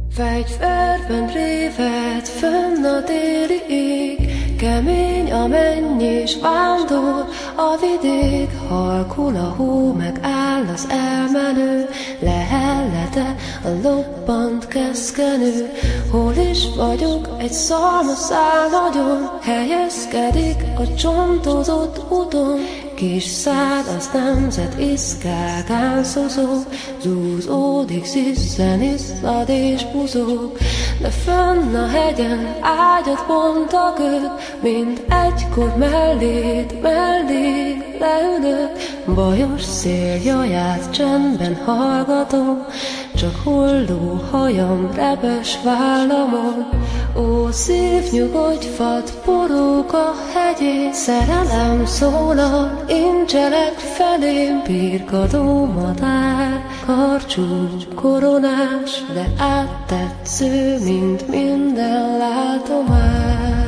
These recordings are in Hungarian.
Fegyverben réved fönn a déli ég, kemény a mennyis vándor a vidék. Halkul a hó, megáll az elmenő, lehellete a lobbant keszkenő. Hol is vagyok, egy szalmaszál nagyon helyezkedik a csontozott úton. Kis szád az nemzet iszkágán szozog, zúzódik, sziszen, iszad és buzog. De fönn a hegyen ágyat bontak ők, mint egykor melléd leülök. Bajos szél jaját csendben hallgatom, csak hulló hajam rebes vállamon. Ó, szív, nyugodj, vad forog a hegyén, szerelem szólal, incselek felém. Birkadó madár, karcsú, koronás, de áttetsző, mint minden látomás.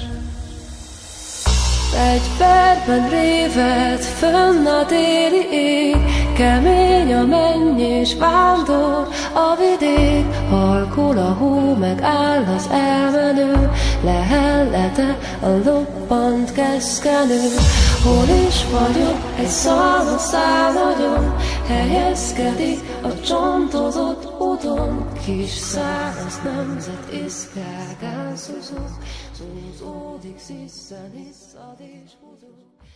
Fegyverben réved fönn a déli ég, kemény a mennyis vándor a vidék. Halkul a hó, megáll az elmenő, lehellete a lobbant keszkenő. Hol is vagyok, egy szalmaszál nagyon helyezkedik a csontozott úton. Kis száraz nemzet iszkágán szuzog, zúzódik, sziszen, iszad és buzog.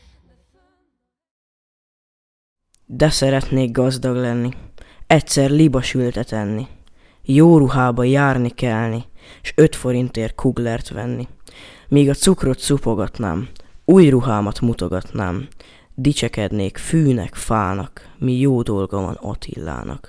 De szeretnék gazdag lenni, egyszer libasültet enni, jó ruhába járni kelni, s 5 forintért kuglert venni. Míg a cukrot szupogatnám, új ruhámat mutogatnám, dicsekednék fűnek, fának, mi jó dolga van Attilának.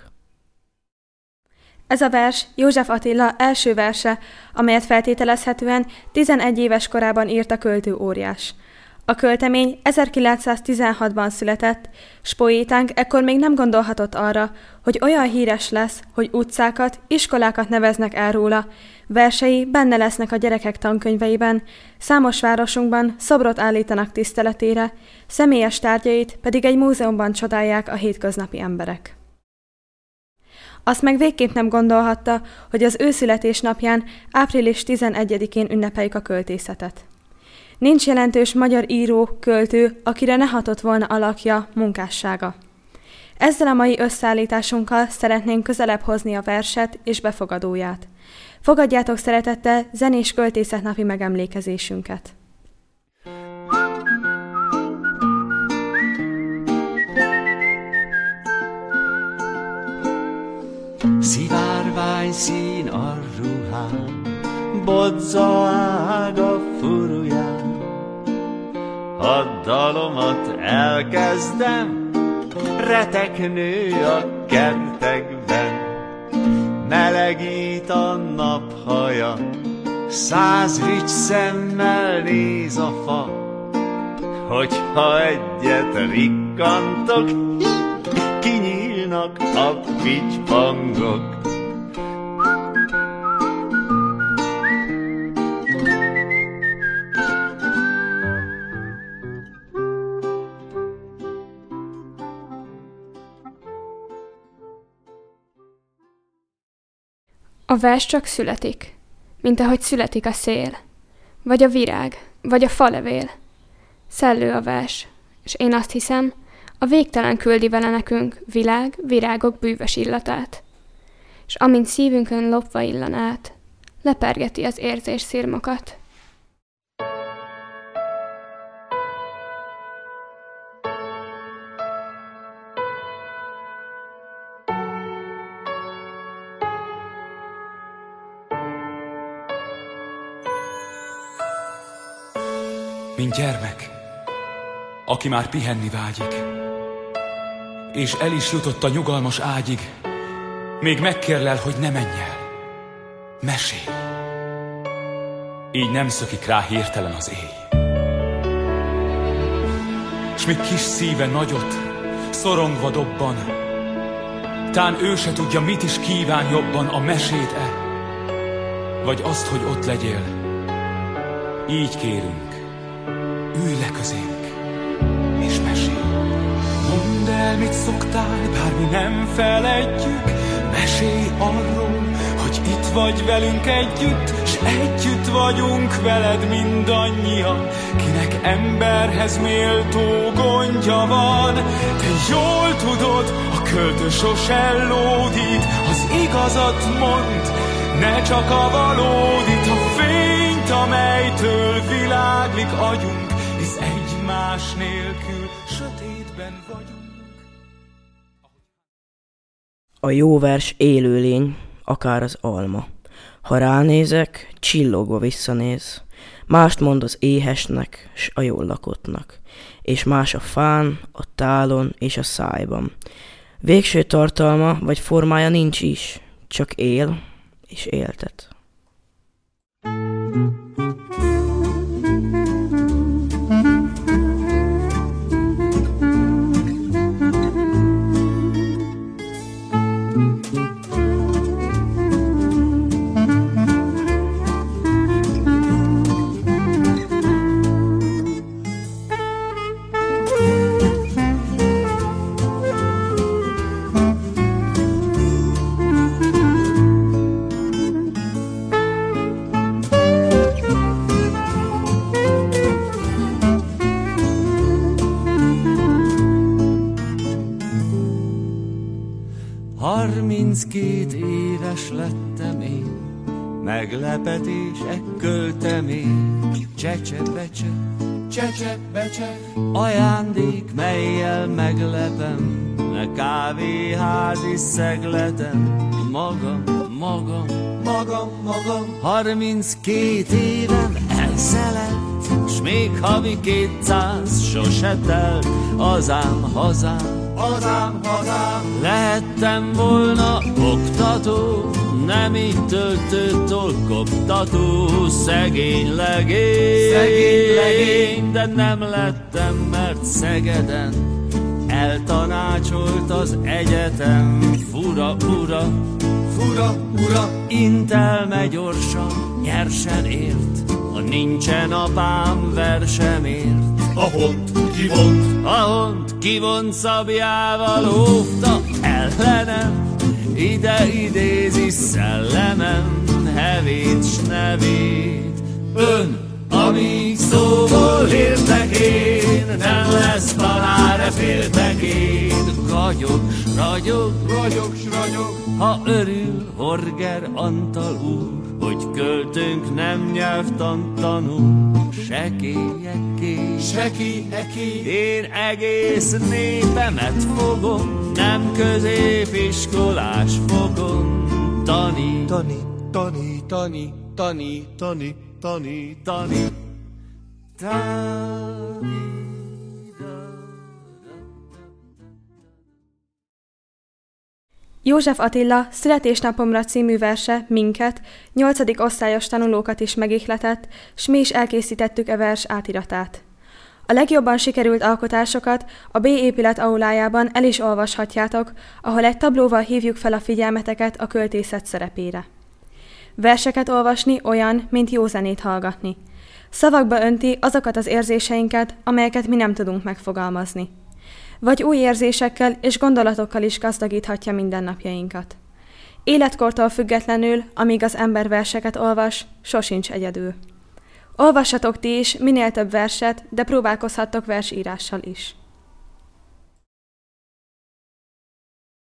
Ez a vers József Attila első verse, amelyet feltételezhetően 11 éves korában írt a költő óriás. A költemény 1916-ban született, s poétánk ekkor még nem gondolhatott arra, hogy olyan híres lesz, hogy utcákat, iskolákat neveznek el róla, versei benne lesznek a gyerekek tankönyveiben, számos városunkban szobrot állítanak tiszteletére, személyes tárgyait pedig egy múzeumban csodálják a hétköznapi emberek. Azt meg végképp nem gondolhatta, hogy az ő születésnapján, április 11-én ünnepeljük a költészetet. Nincs jelentős magyar író, költő, akire ne hatott volna alakja, munkássága. Ezzel a mai összeállításunkkal szeretnénk közelebb hozni a verset és befogadóját. Fogadjátok szeretettel zenés költészetnapi megemlékezésünket. Szivárvány szín a ruhám, bodza ág a furujám. A dalomat elkezdem, retek nő a kertekben. Melegít a naphaja, 100 rigy szemmel néz a fa. Hogyha egyet rikkantok, kinyílnak a pitypangok. A vers csak születik, mint ahogy születik a szél, vagy a virág, vagy a falevél. Szellő a vers, és én azt hiszem, a végtelen küldi vele nekünk virágok bűvös illatát. És amint szívünkön lopva illan át, lepergeti az érzés szirmokat. Mint gyermek, aki már pihenni vágyik, és el is jutott a nyugalmas ágyig, még megkérlel, hogy ne menj el. Mesélj! Így nem szökik rá hirtelen az éj. S míg kis szíve nagyot, szorongva dobban, tán ő se tudja, mit is kíván jobban, a mesét-e, vagy azt, hogy ott legyél. Így kérünk, ülj le közénk, és mesélj. Mondd el, mit szoktál, bár mi nem feledjük. Mesélj arról, hogy itt vagy velünk együtt, s együtt vagyunk veled mindannyian, kinek emberhez méltó gondja van. Te jól tudod, a költő sos ellódít, az igazat mond, ne csak a valódit, a fényt, amelytől világlik agyunk, hisz egymás nélkül sötétben vagyunk. A jó vers élőlény, akár az alma. Ha ránézek, csillogva visszanéz. Mást mond az éhesnek, s a jól lakottnak. És más a fán, a tálon és a szájban. Végső tartalma vagy formája nincs is, csak él és éltet. Két éves lettem én, meglepetés költemény. Csecse-becse, csecse-becse, ajándék, melyel meglepem, ne kávéházi szegletem. Magam, 32 éven elszelett, s még havi 200 sose telt az ám hazám. Lehettem volna oktató, nem így töltőtől koptató, szegény legény, de nem lettem, mert Szegeden eltanácsolt az egyetem. Fura ura, intelme gyorsan, nyersen ért, ha nincsen apám versemért. A hont kivont szabjával óvta ellenem, ide idézi szellemem hevét s nevét. Ön, amíg szóból értek én, nem lesz tanár, féltek én. Ragyog, ha örül Horger Antal úr, hogy költőnk nem nyelvtant tanul. Sekélyekké, én egész népemet fogom, nem középiskolás fogom tanítani. József Attila Születésnapomra című verse minket, 8. osztályos tanulókat is megihletett, s mi is elkészítettük vers átiratát. A legjobban sikerült alkotásokat a B épület aulájában el is olvashatjátok, ahol egy tablóval hívjuk fel a figyelmeteket a költészet szerepére. Verseket olvasni olyan, mint jó zenét hallgatni. Szavakba önti azokat az érzéseinket, amelyeket mi nem tudunk megfogalmazni. Vagy új érzésekkel és gondolatokkal is gazdagíthatja mindennapjainkat. Életkortól függetlenül, amíg az ember verseket olvas, sosincs egyedül. Olvassatok ti is minél több verset, de próbálkozhattok versírással is.